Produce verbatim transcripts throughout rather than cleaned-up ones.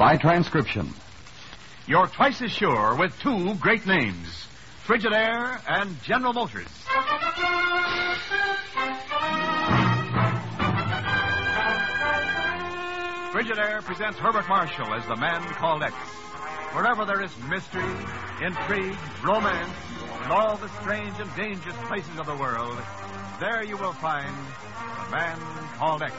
by transcription. You're twice as sure with two great names, Frigidaire and General Motors. Frigidaire presents Herbert Marshall as the man called X. Wherever there is mystery, intrigue, romance, and all the strange and dangerous places of the world, there you will find the man called X.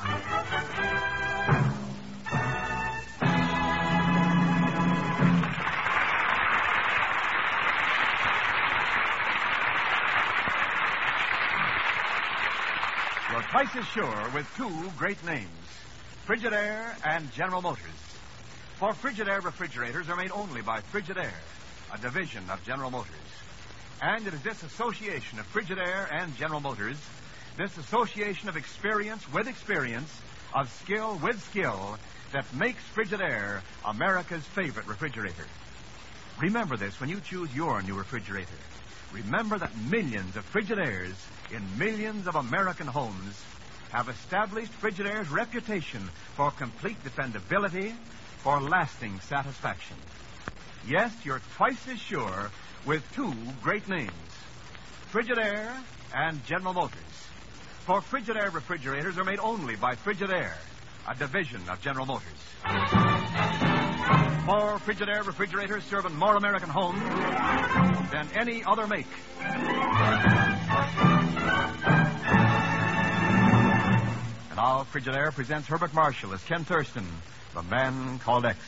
You're twice as sure with two great names, Frigidaire and General Motors. For Frigidaire refrigerators are made only by Frigidaire, a division of General Motors. And it is this association of Frigidaire and General Motors, this association of experience with experience, of skill with skill, that makes Frigidaire America's favorite refrigerator. Remember this when you choose your new refrigerator. Remember that millions of Frigidaires in millions of American homes have established Frigidaire's reputation for complete dependability, for lasting satisfaction. Yes, you're twice as sure with two great names, Frigidaire and General Motors. For Frigidaire refrigerators are made only by Frigidaire, a division of General Motors. For Frigidaire refrigerators serve in more American homes than any other make. And now Frigidaire presents Herbert Marshall as Ken Thurston, the man called X.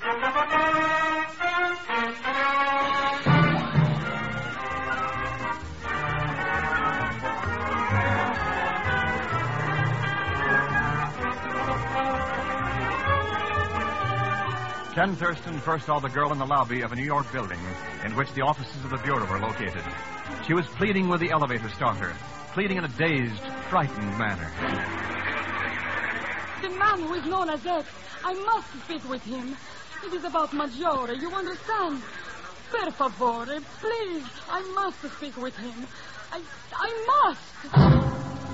Ken Thurston first saw the girl in the lobby of a New York building in which the offices of the Bureau were located. She was pleading with the elevator starter, pleading in a dazed, frightened manner. The man who is known as X, I must speak with him. It is about Maggiore, you understand? Per favore, please, I must speak with him. I, I must.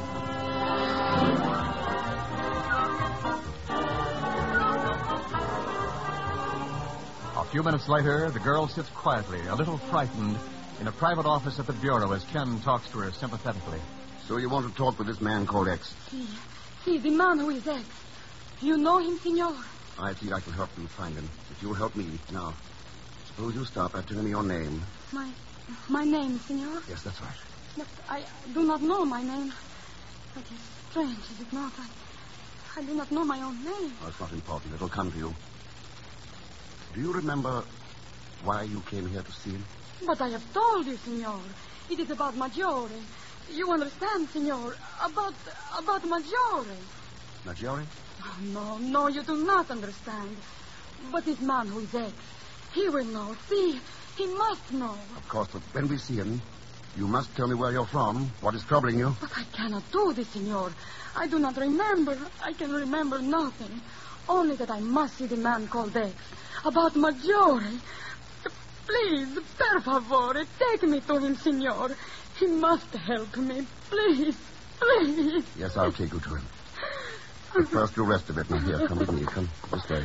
A few minutes later, the girl sits quietly, a little frightened, in a private office at the Bureau as Ken talks to her sympathetically. So you want to talk with this man called X? Si, si, the man who is X. You know him, senor? I think I can help you find him. If you'll help me. Now, suppose you start by telling me your name. My, my name, senor? Yes, that's right. But I do not know my name. That is strange, is it not? I, I do not know my own name. Oh, it's not important. It'll come to you. Do you remember why you came here to see him? But I have told you, senor. It is about Maggiore. You understand, senor? About, about Maggiore. Maggiore? Oh, no, no, you do not understand. But this man who is X, he will know. See, he must know. Of course, but when we see him, you must tell me where you're from, what is troubling you. But I cannot do this, senor. I do not remember. I can remember nothing. Only that I must see the man called X. About Maggiore. Please, per favore, take me to him, senor. He must help me. Please, please. Yes, I'll take you to him. But first, you rest a bit. Now, here, come with me. Come this way.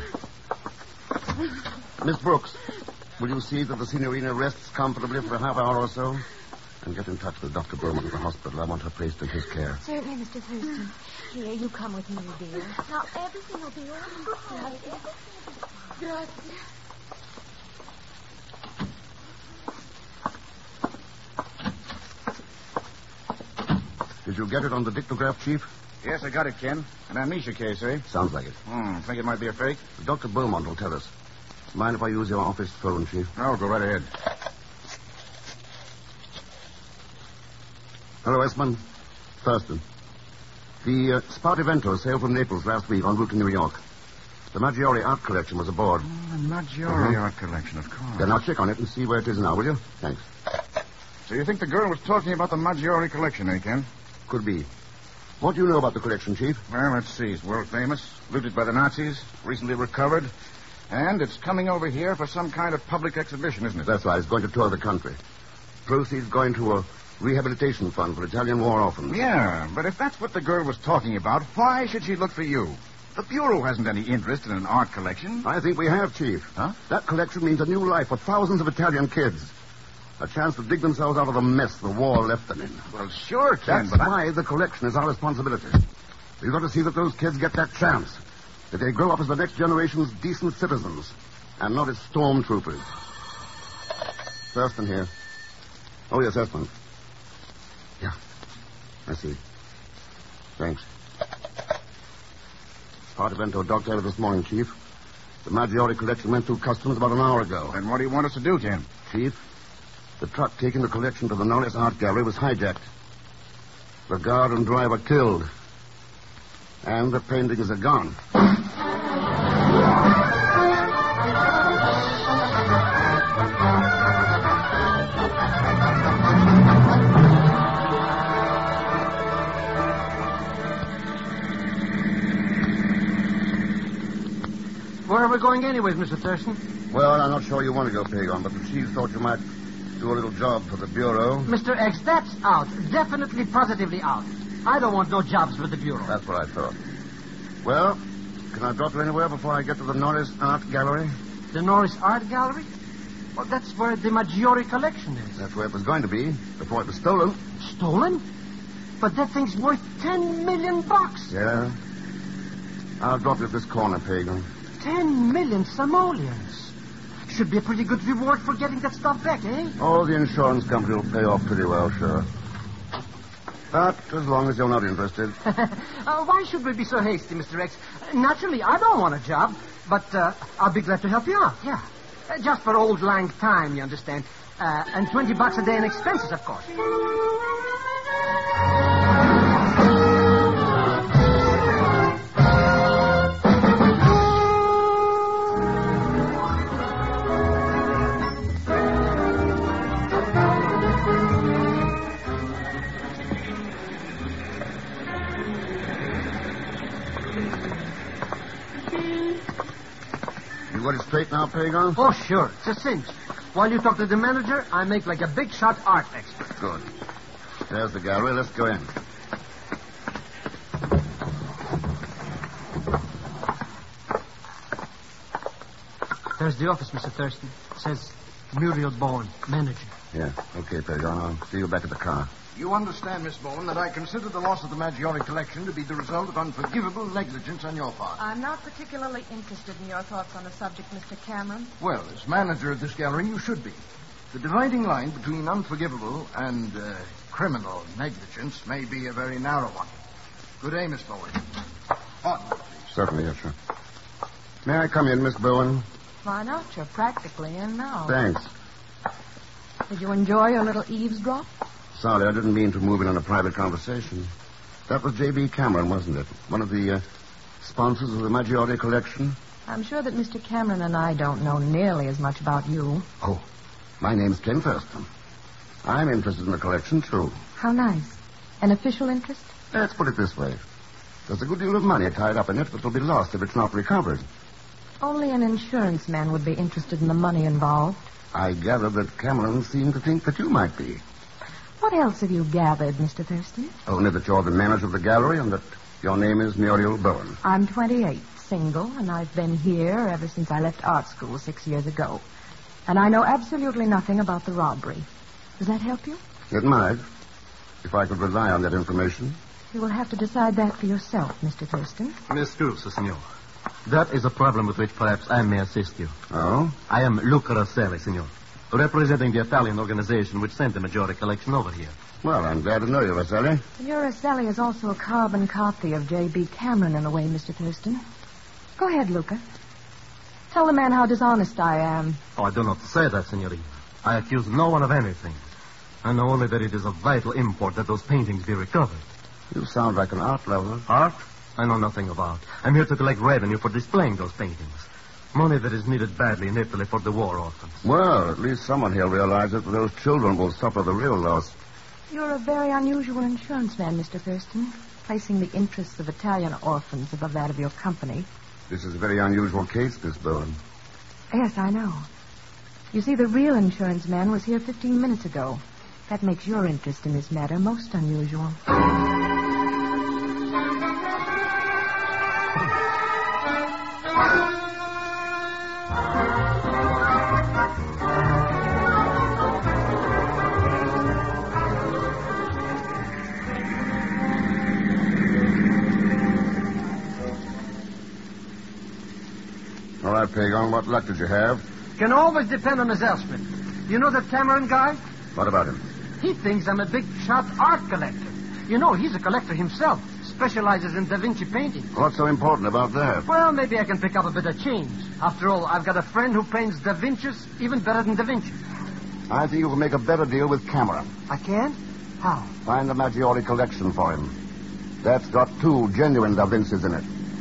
Miss Brooks, will you see that the signorina rests comfortably for a half hour or so? And get in touch with Doctor Beaumont at the hospital. I want her placed in his care. Certainly, Mister Thurston. Here, you come with me, dear. Now, everything will be all right. Gracias. Did you get it on the dictograph, Chief? Yes, I got it, Ken. An amnesia case, eh? Sounds like it. Hmm, think it might be a fake? Doctor Beaumont will tell us. Mind if I use your office phone, Chief? No, go right ahead. Hello, Esmond. Thurston. The uh, Spartivento sailed from Naples last week en route to New York. The Maggiore art collection was aboard. Oh, the Maggiore Uh-huh. art collection, of course. Then I'll check on it and see where it is now, will you? Thanks. So you think the girl was talking about the Maggiore collection, eh, Ken? Could be. What do you know about the collection, Chief? Well, let's see. It's world famous, looted by the Nazis, recently recovered, and it's coming over here for some kind of public exhibition, isn't it? That's right. It's going to tour the country. Proceeds going to a rehabilitation fund for Italian war orphans. Yeah, but if that's what the girl was talking about, why should she look for you? The Bureau hasn't any interest in an art collection. I think we have, Chief. Huh? That collection means a new life for thousands of Italian kids. A chance to dig themselves out of the mess the war left them in. Well, sure, Ken, That's but I... why the collection is our responsibility. We've got to see that those kids get that chance. That they grow up as the next generation's decent citizens. And not as stormtroopers. Thurston here. Oh, yes, Thurston. Yeah. I see. Thanks. Spartivento docked out this morning, Chief. The Maggiore collection went through customs about an hour ago. Then what do you want us to do, Tim? Chief, the truck taking the collection to the Norris Art Gallery was hijacked. The guard and driver killed. And the paintings are gone. Where are we going anyways, Mister Thurston? Well, I'm not sure you want to go, Pagon, but the chief thought you might do a little job for the Bureau. Mister X, that's out. Definitely, positively out. I don't want no jobs with the Bureau. That's what I thought. Well, can I drop you anywhere before I get to the Norris Art Gallery? The Norris Art Gallery? Well, that's where the Maggiore collection is. That's where it was going to be, before it was stolen. Stolen? But that thing's worth ten million bucks. Yeah. I'll drop you at this corner, Pagan. Ten million simoleons. Should be a pretty good reward for getting that stuff back, eh? Oh, the insurance company will pay off pretty well, sure. But as long as you're not interested. uh, why should we be so hasty, Mister X? Naturally, I don't want a job, but uh, I'll be glad to help you out, yeah. Uh, just for old lang time, you understand. Uh, and twenty bucks a day in expenses, of course. You got it straight now, Pagan? Oh, sure. It's a cinch. While you talk to the manager, I make like a big-shot art expert. Good. There's the gallery. Let's go in. There's the office, Mister Thurston. It says Muriel Bowen, manager. Yeah. Okay, Pagan. I'll see you back at the car. You understand, Miss Bowen, that I consider the loss of the Maggiore collection to be the result of unforgivable negligence on your part. I'm not particularly interested in your thoughts on the subject, Mister Cameron. Well, as manager of this gallery, you should be. The dividing line between unforgivable and uh, criminal negligence may be a very narrow one. Good day, Miss Bowen. Pardon, please. Certainly, yes, sir. May I come in, Miss Bowen? Why not? You're practically in now. Thanks. Did you enjoy your little eavesdrop? Sorry, I didn't mean to move in on a private conversation. That was J B. Cameron, wasn't it? One of the uh, sponsors of the Maggiore collection? I'm sure that Mister Cameron and I don't know nearly as much about you. Oh, my name's Ken Thurston. I'm interested in the collection, too. How nice. An official interest? Let's put it this way. There's a good deal of money tied up in it, but will be lost if it's not recovered. Only an insurance man would be interested in the money involved. I gather that Cameron seemed to think that you might be. What else have you gathered, Mister Thurston? Only that you're the manager of the gallery and that your name is Muriel Bowen. I'm twenty-eight, single, and I've been here ever since I left art school six years ago. And I know absolutely nothing about the robbery. Does that help you? It might, if I could rely on that information. You will have to decide that for yourself, Mister Thurston. Miss Cruz, senor. That is a problem with which perhaps I may assist you. Oh? I am Luca Rosselli, senor, representing the Italian organization which sent the Maggiore collection over here. Well, I'm glad to know you, Rosselli. Your Rosselli is also a carbon copy of J B. Cameron in a way, Mister Thurston. Go ahead, Luca. Tell the man how dishonest I am. Oh, I do not say that, senorita. I accuse no one of anything. I know only that it is of vital import that those paintings be recovered. You sound like an art lover. Art? I know nothing of art. I'm here to collect revenue for displaying those paintings. Money that is needed badly in Italy for the war orphans. Well, at least someone here realizes that those children will suffer the real loss. You're a very unusual insurance man, Mister Thurston, placing the interests of Italian orphans above that of your company. This is a very unusual case, Miss Bowen. Yes, I know. You see, the real insurance man was here fifteen minutes ago. That makes your interest in this matter most unusual. Well, Pagon, what luck did you have? Can always depend on Miss Elspeth. You know that Cameron guy? What about him? He thinks I'm a big shot art collector. You know, he's a collector himself. Specializes in Da Vinci painting. What's so important about that? Well, maybe I can pick up a bit of change. After all, I've got a friend who paints Da Vinci's even better than Da Vinci. I think you can make a better deal with Cameron. I can? How? Find the Maggiore collection for him. That's got two genuine Da Vinci's in it.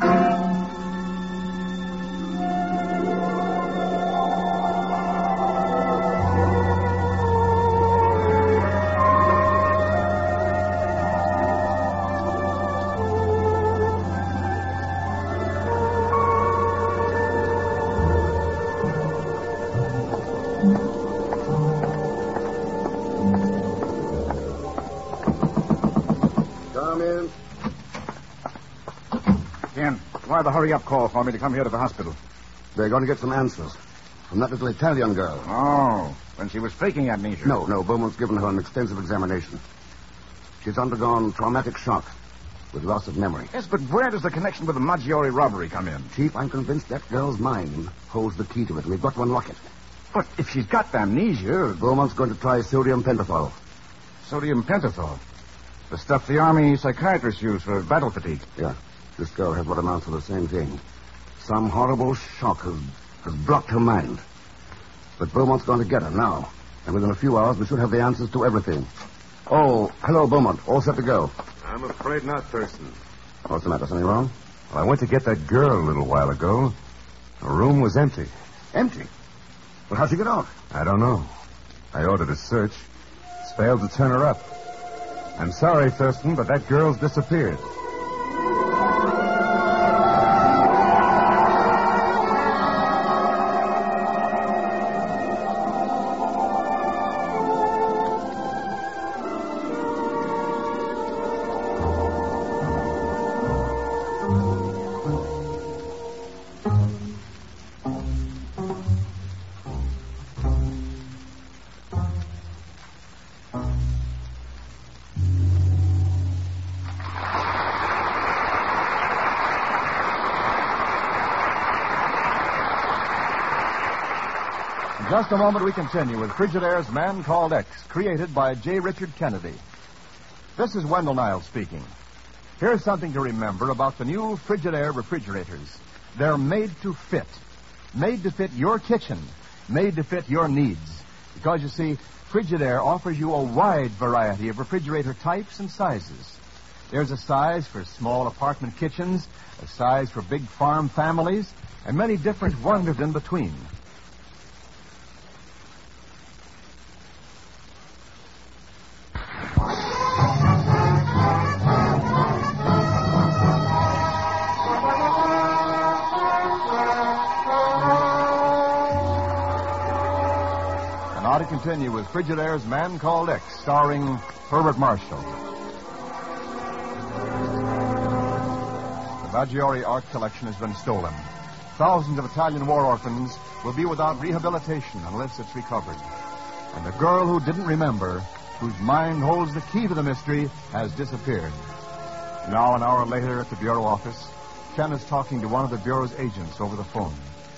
Come in. Ken, why the hurry-up call for me to come here to the hospital? They're going to get some answers from that little Italian girl. Oh, when she was faking amnesia. No, no. Beaumont's given her an extensive examination. She's undergone traumatic shock with loss of memory. Yes, but where does the connection with the Maggiore robbery come in? Chief, I'm convinced that girl's mind holds the key to it. We've got to unlock it. But if she's got amnesia... Beaumont's going to try sodium pentothal. Sodium pentothal? The stuff the Army psychiatrists use for battle fatigue. Yeah. This girl has what amounts to the same thing. Some horrible shock has, has blocked her mind. But Beaumont's going to get her now. And within a few hours, we should have the answers to everything. Oh, hello, Beaumont. All set to go. I'm afraid not, Thurston. What's the matter? Something wrong? Well, I went to get that girl a little while ago. The room was empty. Empty? Well, how'd she get out? I don't know. I ordered a search. It's failed to turn her up. I'm sorry, Thurston, but that girl's disappeared. In just a moment, we continue with Frigidaire's Man Called X, created by J. Richard Kennedy. This is Wendell Niles speaking. Here's something to remember about the new Frigidaire refrigerators. They're made to fit. Made to fit your kitchen. Made to fit your needs. Because, you see, Frigidaire offers you a wide variety of refrigerator types and sizes. There's a size for small apartment kitchens, a size for big farm families, and many different wonders in between. Now to continue with Frigidaire's Man Called X, starring Herbert Marshall. The Maggiore art collection has been stolen. Thousands of Italian war orphans will be without rehabilitation unless it's recovered. And the girl who didn't remember, whose mind holds the key to the mystery, has disappeared. Now, an hour later at the Bureau office, Ken is talking to one of the Bureau's agents over the phone.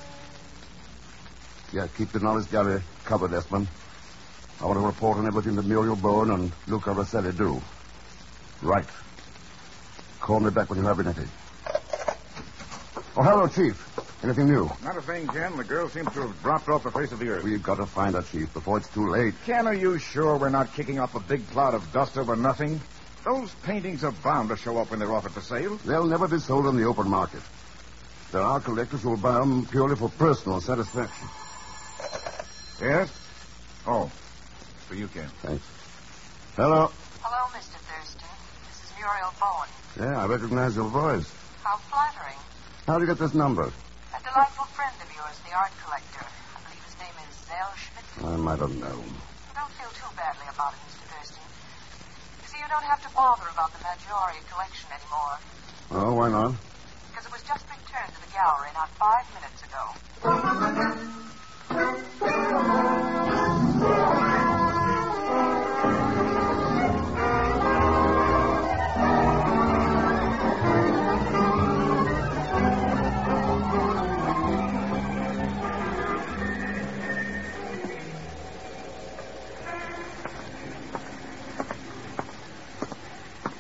Yeah, keep the knowledge gallery covered, Esmond. I want to report on everything that Muriel Bowen and Luca Rosselli do. Right. Call me back when you have anything. Oh, hello, Chief. Anything new? Not a thing, Ken. The girl seems to have dropped off the face of the earth. We've got to find her, Chief, before it's too late. Ken, are you sure we're not kicking up a big cloud of dust over nothing? Those paintings are bound to show up when they're offered for sale. They'll never be sold on the open market. There are collectors who will buy them purely for personal satisfaction. Yes? Oh, for you, Ken. Thanks. Hello. Hello, Mister Thurston. This is Muriel Bowen. Yeah, I recognize your voice. How flattering. How did you get this number? A delightful friend of yours, the art collector. I believe his name is Zell Schmidt. I might have known. Don't feel too badly about it, Mister Thurston. You see, you don't have to bother about the Maggiore collection anymore. Oh, why not? Because it was just returned to the gallery not five minutes ago.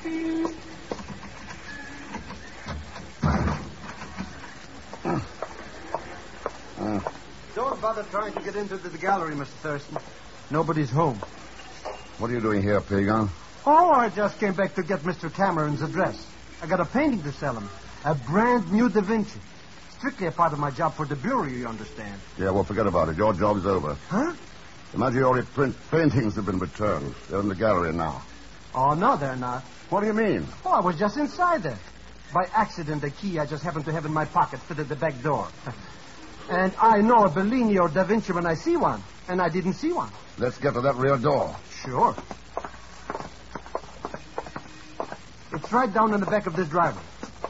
Don't bother trying to get into the gallery, Mister Thurston. Nobody's home. What are you doing here, Pagan? Oh, I just came back to get Mister Cameron's address. I got a painting to sell him. A brand new Da Vinci. Strictly a part of my job for the Bureau, you understand. Yeah, well, forget about it. Your job's over. Huh? The Maggiore print paintings have been returned. They're in the gallery now. Oh, no, they're not. What do you mean? Oh, I was just inside there. By accident, the key I just happened to have in my pocket fitted the back door. And I know a Bellini or Da Vinci when I see one. And I didn't see one. Let's get to that rear door. Sure. It's right down in the back of this driveway.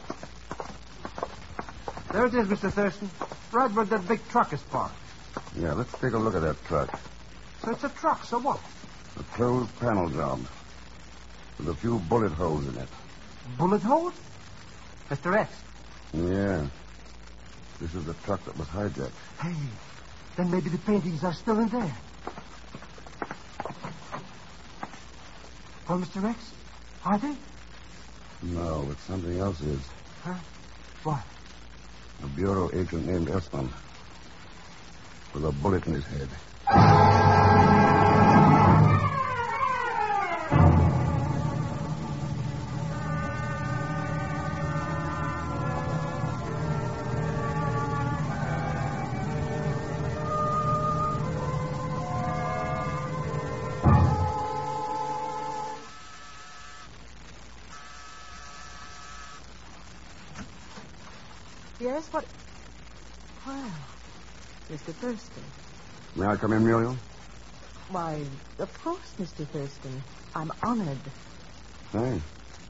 There it is, Mister Thurston. Right where that big truck is parked. Yeah, let's take a look at that truck. So it's a truck, so what? A closed panel job. With a few bullet holes in it. Bullet holes? Mister X. Yeah. This is the truck that was hijacked. Hey, then maybe the paintings are still in there. Well, Mister X, are they? No, but something else is. Huh? What? A bureau agent named Esmond. With a bullet in his head. Yes, what? Well, Mister Thurston. May I come in, Muriel? Why, of course, Mister Thurston. I'm honored. Thanks.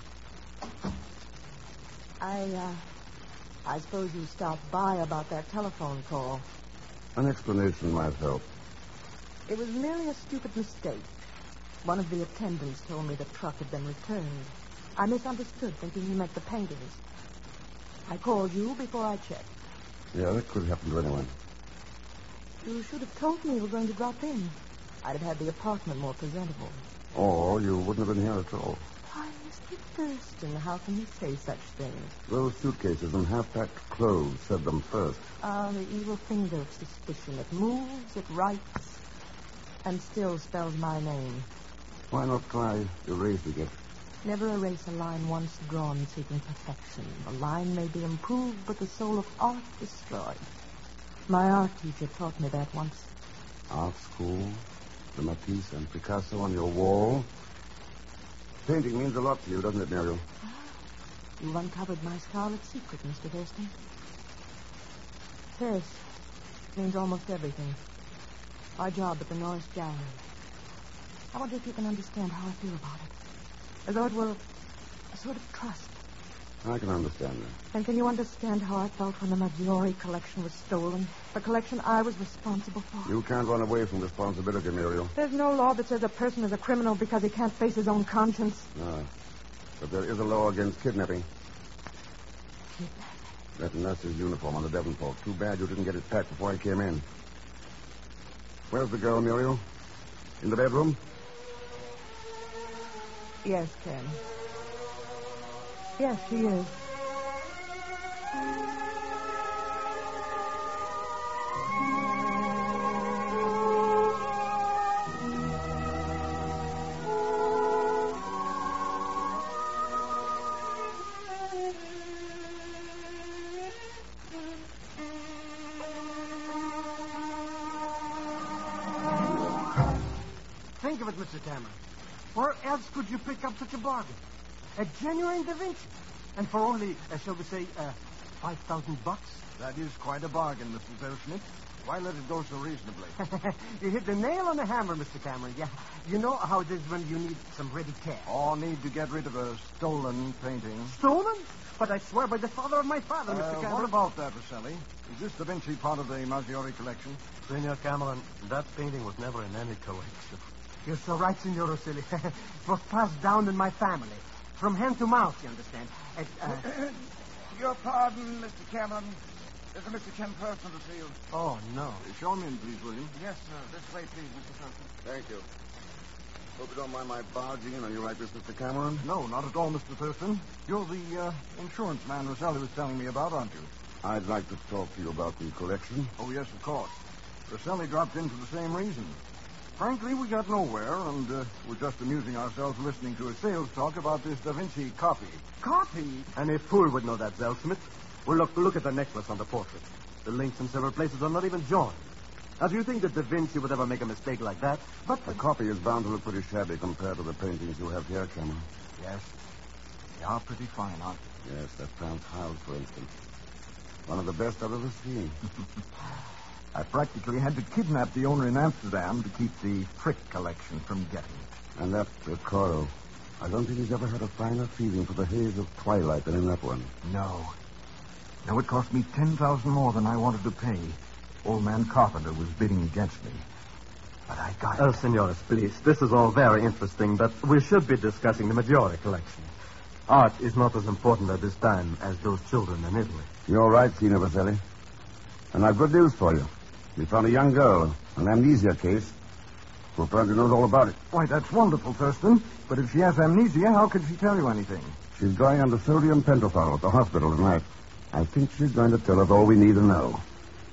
I, uh, I suppose you stopped by about that telephone call. An explanation might help. It was merely a stupid mistake. One of the attendants told me the truck had been returned. I misunderstood, thinking he meant the paintings. I called you before I checked. Yeah, that could happen to anyone. You should have told me you were going to drop in. I'd have had the apartment more presentable. Or you wouldn't have been here at all. Why, Mister Thurston, how can you say such things? Those suitcases and half-packed clothes said them first. Ah, the evil finger of suspicion. It moves, it writes, and still spells my name. Why not try erasing it? Never erase a line once drawn seeking perfection. The line may be improved, but the soul of art destroyed. My art teacher taught me that once. Art school, the Matisse and Picasso on your wall. Painting means a lot to you, doesn't it, Muriel? Ah, you've uncovered my scarlet secret, Mister Thurston. Yes, it means almost everything. My job at the Norris Gallery. I wonder if you can understand how I feel about it. As though it were a sort of trust. I can understand that. And can you understand how I felt when the Maggiore collection was stolen? The collection I was responsible for? You can't run away from responsibility, Muriel. There's no law that says a person is a criminal because he can't face his own conscience. No. But there is a law against kidnapping. Kidnapping? That nurse's uniform on the Devonport. Too bad you didn't get it packed before I came in. Where's the girl, Muriel? In the bedroom? Yes, Ken. Yes, she is. Think of it, Mister Cameron. Where else could you pick up such a bargain? A genuine Da Vinci. And for only, uh, shall we say, uh, five thousand bucks? That is quite a bargain, Mister Zellschmidt. Why let it go so reasonably? You hit the nail on the hammer, Mister Cameron. Yeah, you know how it is when you need some ready cash. Or need to get rid of a stolen painting. Stolen? But I swear by the father of my father, Uh, Mister Cameron. what about that, Rosselli? Is this Da Vinci part of the Maggiore collection? Senor Cameron, that painting was never in any collection. You're so right, Signor Rosselli. It was passed down in my family. From hand to mouth, you understand. It, uh... Your pardon, Mister Cameron. There's a Mister Ken Person to see you. Oh, no. Show him in, please, William. Yes, sir. This way, please, Mister Person. Thank you. Hope you don't mind my barging in. Are you right, Mister Cameron? No, not at all, Mister Thurston. You're the uh, insurance man Rosselli was telling me about, aren't you? I'd like to talk to you about the collection. Oh, yes, of course. Rosselli dropped in for the same reason. Frankly, we got nowhere, and uh, we're just amusing ourselves listening to a sales talk about this Da Vinci copy. Copy? Any fool would know that, Zellsmith. Well, look, look at the necklace on the portrait. The links in several places are not even joined. Now, do you think that Da Vinci would ever make a mistake like that? But the copy is bound to look pretty shabby compared to the paintings you have here, Cameron. Yes. They are pretty fine, aren't they? Yes, that Crown House, for instance. One of the best I've ever seen. I practically had to kidnap the owner in Amsterdam to keep the Frick collection from getting it. And that uh, Coro. I don't think he's ever had a finer feeling for the haze of twilight than in that one. No. No, it cost me ten thousand more than I wanted to pay. Old man Carpenter was bidding against me. But I got it. Oh, senores, please. This is all very interesting, but we should be discussing the Maggiore collection. Art is not as important at this time as those children in Italy. You're right, Signor Vaselli. And I've good news for you. We found a young girl, an amnesia case, who apparently knows all about it. Why, that's wonderful, Thurston. But if she has amnesia, how could she tell you anything? She's going under sodium pentothal at the hospital tonight. I think she's going to tell us all we need to know.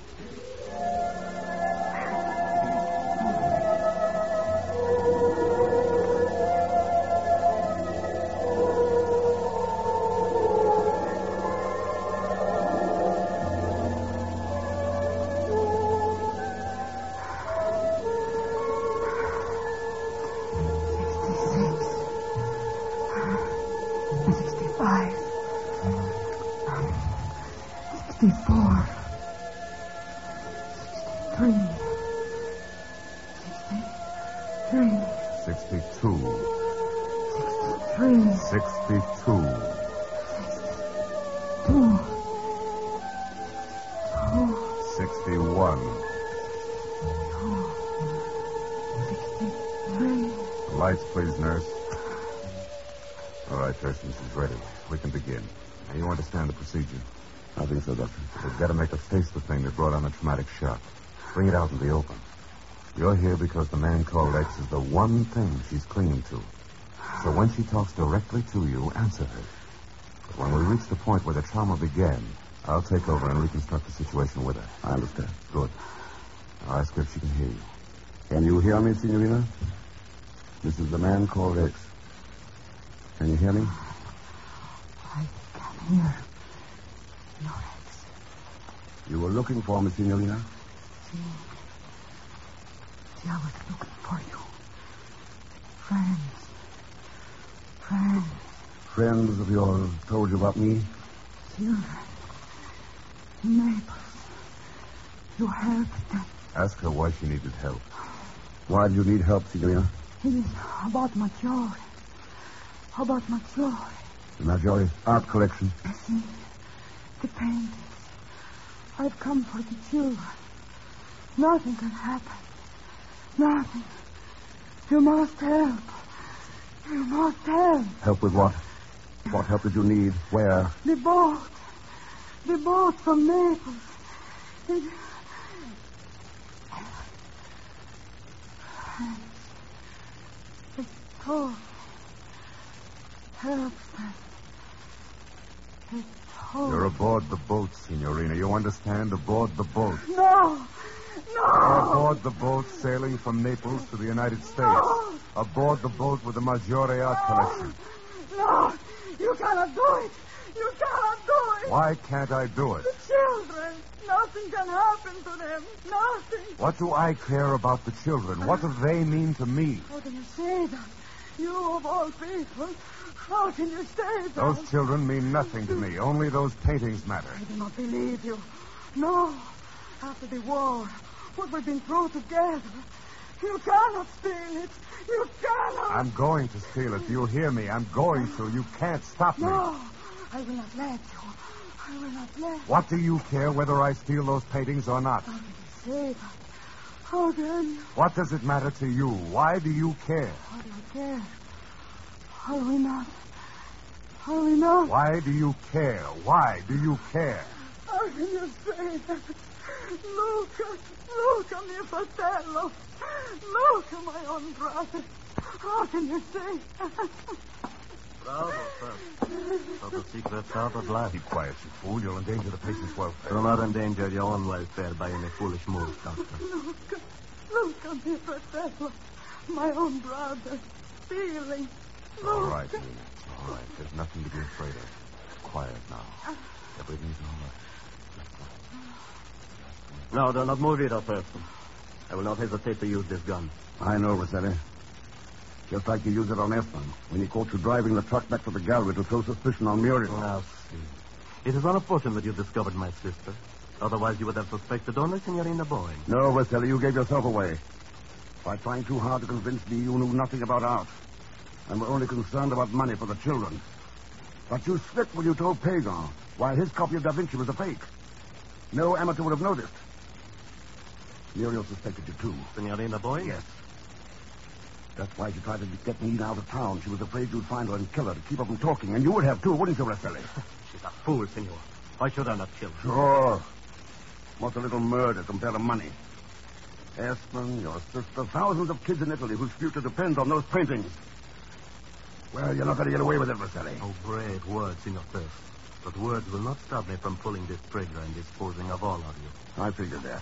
Lights, please, nurse. All right, Thurston, she's ready. We can begin. Now, you understand the procedure? I think so, Doctor. We've got to make her face the thing that brought on the traumatic shock. Bring it out in the open. You're here because the man called X is the one thing she's clinging to. So when she talks directly to you, answer her. But when we reach the point where the trauma began, I'll take over and reconstruct the situation with her. I understand. Good. I'll ask her if she can hear you. Can you hear me, Signorina? This is the man called X. Can you hear me? I can hear your X. You were looking for me, Signorina? See, see, I was looking for you. Friends. Friends. Friends of yours told you about me? Children. Neighbors. You helped them. Ask her why she needed help. Why do you need help, Signorina? It is about Maggiore. About Maggiore. The Maggiore's art collection. See, the paintings. I've come for the children. Nothing can happen. Nothing. You must help. You must help. Help with what? What help did you need? Where? The boat. The boat from Naples. It... It's told. Help them. It's told. You're aboard the boat, Signorina. You understand? Aboard the boat. No. No. Aboard the boat sailing from Naples to the United States. No. Aboard the boat with the Maggiore art collection. No. You cannot do it. You cannot do it. Why can't I do it? The children. Nothing can happen to them. Nothing. What do I care about the children? What do they mean to me? How can you say that? You, of all people, how can you say that? Those children mean nothing to me. Only those paintings matter. I do not believe you. No. After the war, what we've been through together, you cannot steal it. You cannot. I'm going to steal it. Do you hear me? I'm going to. You can't stop me. No. I will not let you. I will not let you. What do you care whether I steal those paintings or not? How can you say that? How can you? What does it matter to you? Why do you care? How do I care? How do we not? How do we not? Why do you care? Why do you care? How can you say that? Look at, look at me, Fratello. Look at my own brother. How can you say? Bravo, sir. So the secret's out at last. Keep quiet, you fool. You'll endanger the patient's welfare. Do not endanger your own welfare by any foolish moves, Doctor. Look, look at me, Professor. My own brother. Feeling. Look. All right, Nina. All right. There's nothing to be afraid of. Quiet now. Everything's all right. No, do not move either, person. I will not hesitate to use this gun. I know, Rossetti. Just like you used it on Esmond when he caught you driving the truck back to the gallery to throw suspicion on Muriel. I'll see. It is unfortunate that you discovered my sister. Otherwise, you would have suspected only Signorina Boy. No, Rossetti, you gave yourself away. By trying too hard to convince me you knew nothing about art. And were only concerned about money for the children. But you slipped when you told Pagan why his copy of Da Vinci was a fake. No amateur would have noticed. Muriel suspected you, too. Signorina Boy? Yes. That's why she tried to get me out of town. She was afraid you'd find her and kill her to keep her from talking. And you would have, too, wouldn't you, Rosselli? She's a fool, senor. Why should I not kill her? Sure. What's a little murder compared to money? Esmond, your sister, thousands of kids in Italy whose future depends on those paintings. Well, you're not going to get away with it, Rosselli. Oh, brave words, Senor First. But words will not stop me from pulling this trigger and disposing of all of you. I figured that.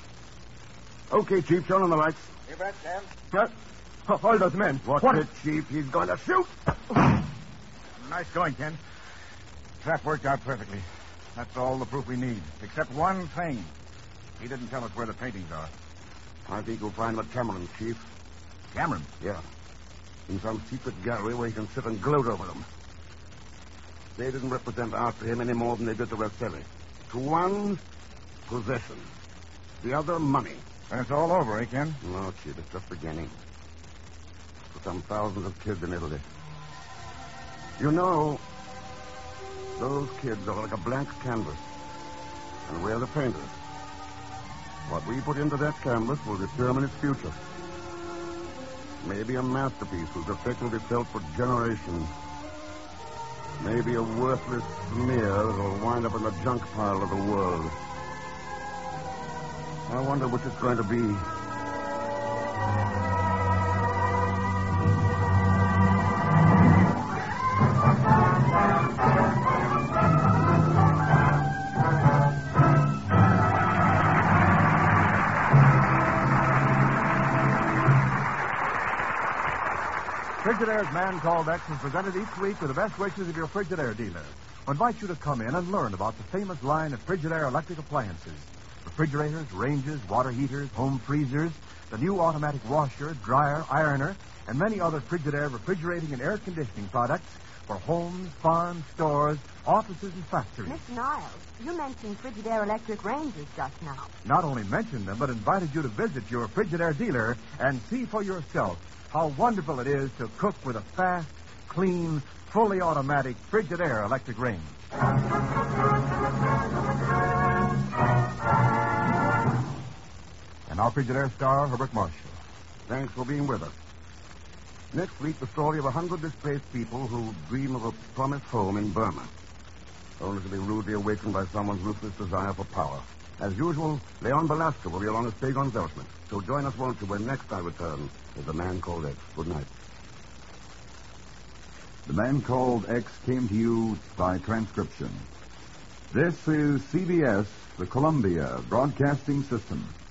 Okay, Chief, turn on the lights. You bet, Sam. What? Hold those men. What's what? it, Chief? He's going to shoot. Nice going, Ken. Trap worked out perfectly. That's all the proof we need. Except one thing. He didn't tell us where the paintings are. I think you'll find them at Cameron, Chief. Cameron? Yeah. In some secret gallery where he can sit and gloat over them. They didn't represent art to him any more than they did to Rosselli. To one, possession. The other, money. And it's all over, eh, Ken? No, Chief, it's just beginning. For some thousands of kids in Italy. You know, those kids are like a blank canvas. And we're the painters. What we put into that canvas will determine its future. Maybe a masterpiece whose effect will be felt for generations. Maybe a worthless smear that'll wind up in the junk pile of the world. I wonder which it's going to be. Frigidaire's Man Called X is presented each week with the best wishes of your Frigidaire dealer. We invite you to come in and learn about the famous line of Frigidaire electric appliances. Refrigerators, ranges, water heaters, home freezers, the new automatic washer, dryer, ironer, and many other Frigidaire refrigerating and air conditioning products for homes, farms, stores, offices, and factories. Miss Niles, you mentioned Frigidaire electric ranges just now. Not only mentioned them, but invited you to visit your Frigidaire dealer and see for yourself how wonderful it is to cook with a fast, clean, fully automatic Frigidaire electric range. And our Frigidaire star, Herbert Marshall. Thanks for being with us. Next week, the story of a hundred displaced people who dream of a promised home in Burma, only to be rudely awakened by someone's ruthless desire for power. As usual, Leon Belasco will be along with Pagon Zelsman. So join us, won't you, when next I return as The Man Called X. Good night. The Man Called X came to you by transcription. This is C B S, the Columbia Broadcasting System.